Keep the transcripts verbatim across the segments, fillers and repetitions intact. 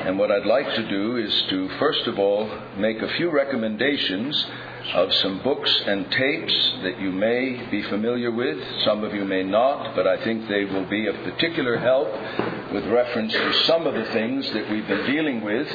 And what I'd like to do is to, first of all, make a few recommendations of some books and tapes that you may be familiar with. Some of you may not, but I think they will be of particular help with reference to some of the things that we've been dealing with.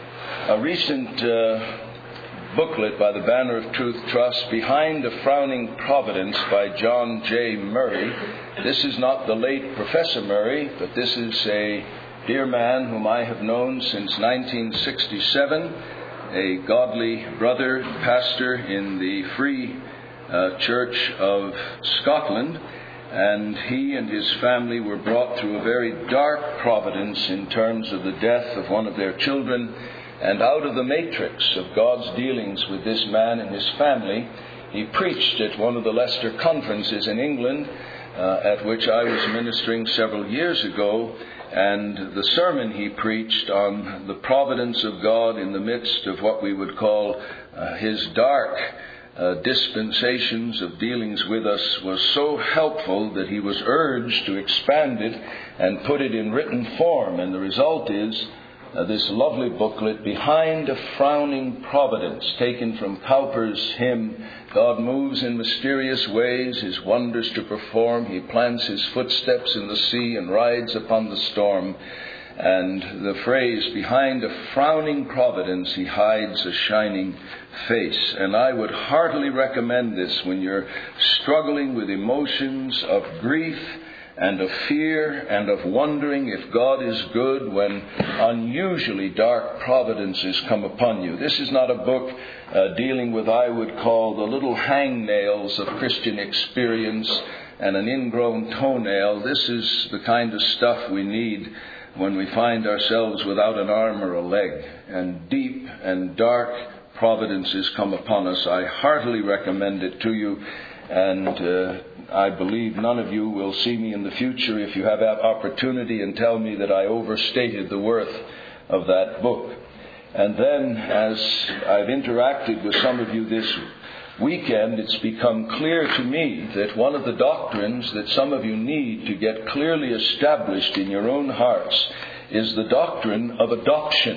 A recent uh, booklet by the Banner of Truth Trust, Behind a Frowning Providence by John J. Murray. This is not the late Professor Murray, but this is a dear man whom I have known since nineteen sixty-seven, a godly brother, pastor in the Free uh, Church of Scotland, and he and his family were brought through a very dark providence in terms of the death of one of their children. And out of the matrix of God's dealings with this man and his family, he preached at one of the Leicester conferences in England, uh, at which I was ministering several years ago. And the sermon he preached on the providence of God in the midst of what we would call uh, his dark uh, dispensations of dealings with us was so helpful that he was urged to expand it and put it in written form. And the result is Uh, this lovely booklet, Behind a Frowning Providence, taken from Cowper's hymn, God moves in mysterious ways, his wonders to perform. He plants his footsteps in the sea and rides upon the storm. And the phrase, behind a frowning providence, he hides a shining face. And I would heartily recommend this when you're struggling with emotions of grief and of fear and of wondering if God is good when unusually dark providences come upon you. This is not a book uh, dealing with, I would call, the little hangnails of Christian experience and an ingrown toenail. This is the kind of stuff we need when we find ourselves without an arm or a leg, and deep and dark providences come upon us. I heartily recommend it to you, and uh, I believe none of you will see me in the future, if you have that opportunity, and tell me that I overstated the worth of that book. And then, as I've interacted with some of you this weekend, it's become clear to me that one of the doctrines that some of you need to get clearly established in your own hearts is the doctrine of adoption.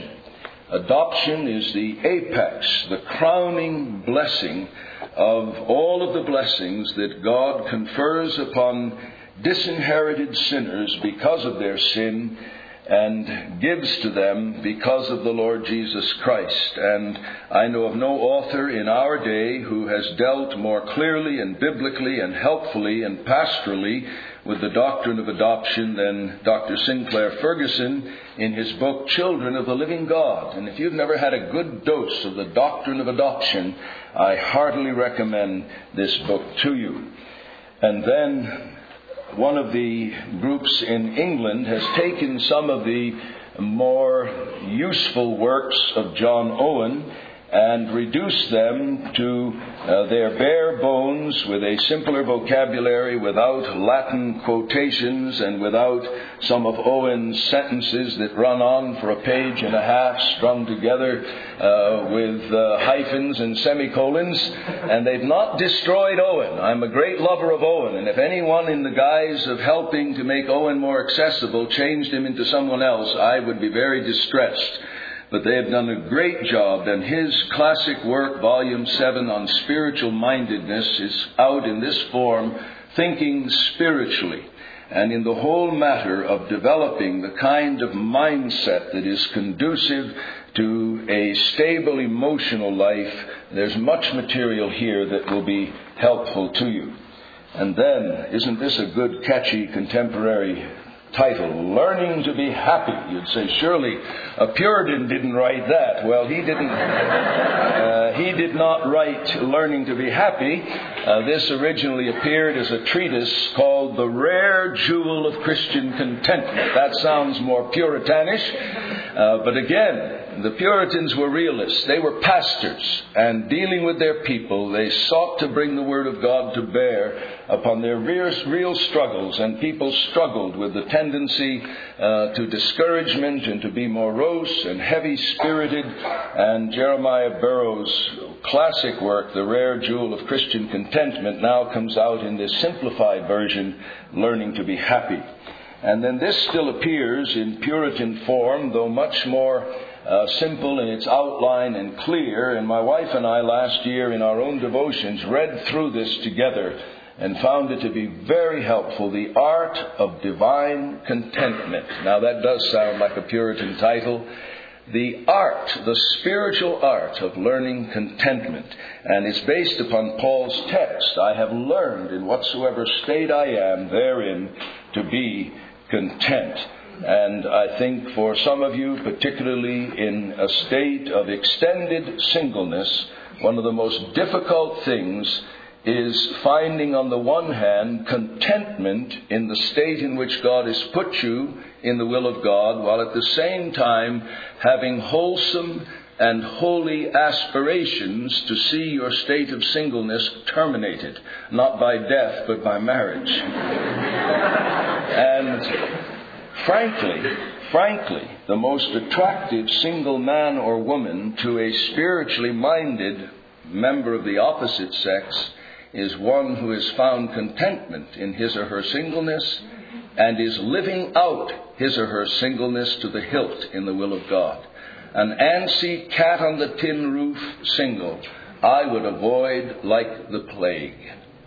Adoption is the apex, the crowning blessing of all of the blessings that God confers upon disinherited sinners because of their sin and gives to them because of the Lord Jesus Christ. And I know of no author in our day who has dealt more clearly and biblically and helpfully and pastorally with the doctrine of adoption than Doctor Sinclair Ferguson in his book, Children of the Living God. And if you've never had a good dose of the doctrine of adoption, I heartily recommend this book to you. And then one of the groups in England has taken some of the more useful works of John Owen and reduced them to uh, their bare bones with a simpler vocabulary, without Latin quotations and without some of Owen's sentences that run on for a page and a half, strung together uh, with uh, hyphens and semicolons. And they've not destroyed Owen. I'm a great lover of Owen, and if anyone in the guise of helping to make Owen more accessible changed him into someone else, I would be very distressed. But they have done a great job, and his classic work, Volume seven on Spiritual Mindedness, is out in this form, Thinking Spiritually. And in the whole matter of developing the kind of mindset that is conducive to a stable emotional life, there's much material here that will be helpful to you. And then, isn't this a good, catchy, contemporary title, Learning to be Happy? You'd say, surely a Puritan didn't write that. Well, he didn't. Uh, he did not write Learning to be Happy. Uh, this originally appeared as a treatise called The Rare Jewel of Christian Contentment. That sounds more Puritanish. Uh, but again, the Puritans were realists. They were pastors, and dealing with their people, they sought to bring the Word of God to bear upon their real struggles, and people struggled with the tendency uh, to discouragement and to be morose and heavy-spirited. And Jeremiah Burroughs' classic work, The Rare Jewel of Christian Contentment, now comes out in this simplified version, Learning to be Happy. And then this still appears in Puritan form, though much more uh, simple in its outline and clear. And my wife and I last year in our own devotions read through this together and found it to be very helpful. The Art of Divine Contentment. Now that does sound like a Puritan title. The art, the spiritual art of learning contentment. And it's based upon Paul's text. I have learned in whatsoever state I am therein to be content. And I think for some of you, particularly in a state of extended singleness, one of the most difficult things is finding on the one hand contentment in the state in which God has put you in the will of God, while at the same time having wholesome and holy aspirations to see your state of singleness terminated, not by death but by marriage. And frankly, frankly, the most attractive single man or woman to a spiritually minded member of the opposite sex is one who has found contentment in his or her singleness and is living out his or her singleness to the hilt in the will of God. An antsy cat on the tin roof single I would avoid like the plague.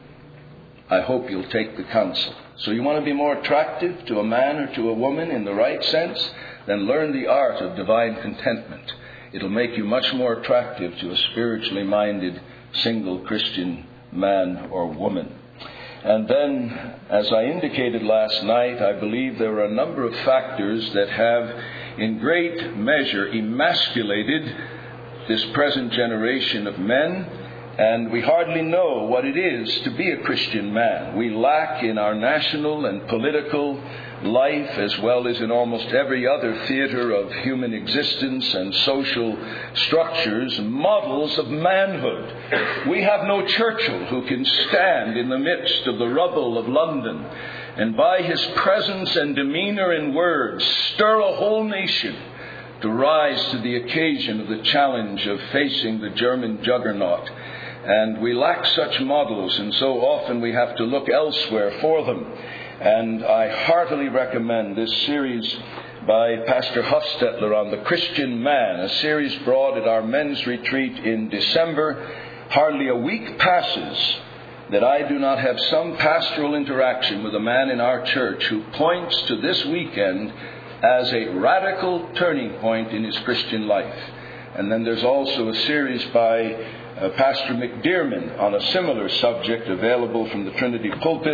I hope you'll take the counsel. So you want to be more attractive to a man or to a woman in the right sense? Then learn the art of divine contentment. It'll make you much more attractive to a spiritually minded single Christian man or woman. And then, as I indicated last night, I believe there are a number of factors that have in great measure emasculated this present generation of men, and we hardly know what it is to be a Christian man. We lack in our national and political life, as well as in almost every other theater of human existence and social structures, models of manhood. We have no Churchill who can stand in the midst of the rubble of London and by his presence and demeanor and words stir a whole nation to rise to the occasion of the challenge of facing the German juggernaut. And we lack such models, and so often we have to look elsewhere for them. And I heartily recommend this series by Pastor Hofstetler on the Christian man, a series brought at our men's retreat in December. Hardly a week passes that I do not have some pastoral interaction with a man in our church who points to this weekend as a radical turning point in his Christian life. And then there's also a series by uh, Pastor McDearman on a similar subject, available from the Trinity pulpit,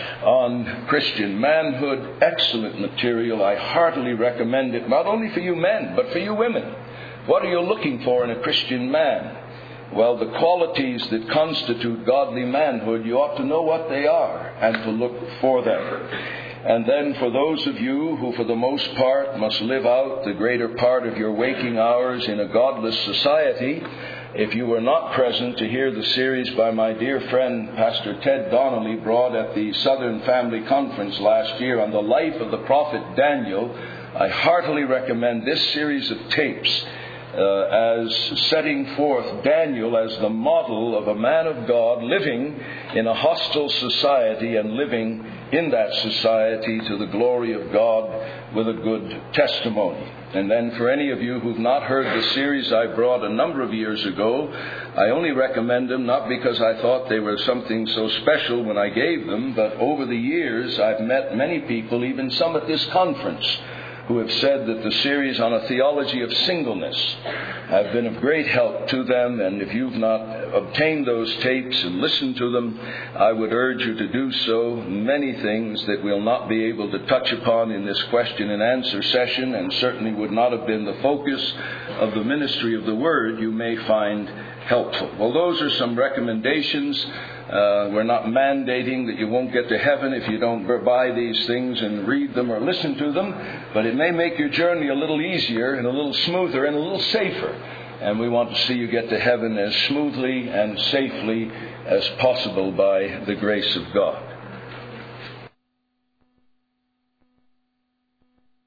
on Christian manhood. Excellent material. I heartily recommend it, not only for you men, but for you women. What are you looking for in a Christian man? Well, the qualities that constitute godly manhood, you ought to know what they are and to look for them. And then for those of you who for the most part must live out the greater part of your waking hours in a godless society, if you were not present to hear the series by my dear friend Pastor Ted Donnelly brought at the Southern Family Conference last year on the life of the prophet Daniel, I heartily recommend this series of tapes uh, as setting forth Daniel as the model of a man of God living in a hostile society and living in that society to the glory of God with a good testimony. And then for any of you who've not heard the series I brought a number of years ago, I only recommend them not because I thought they were something so special when I gave them, but over the years I've met many people, even some at this conference, who have said that the series on a theology of singleness have been of great help to them. And if you've not obtained those tapes and listened to them, I would urge you to do so. Many things that we'll not be able to touch upon in this question and answer session, and certainly would not have been the focus of the ministry of the Word, you may find helpful. Well, those are some recommendations. Uh, we're not mandating that you won't get to heaven if you don't buy these things and read them or listen to them, but it may make your journey a little easier and a little smoother and a little safer. And we want to see you get to heaven as smoothly and safely as possible by the grace of God.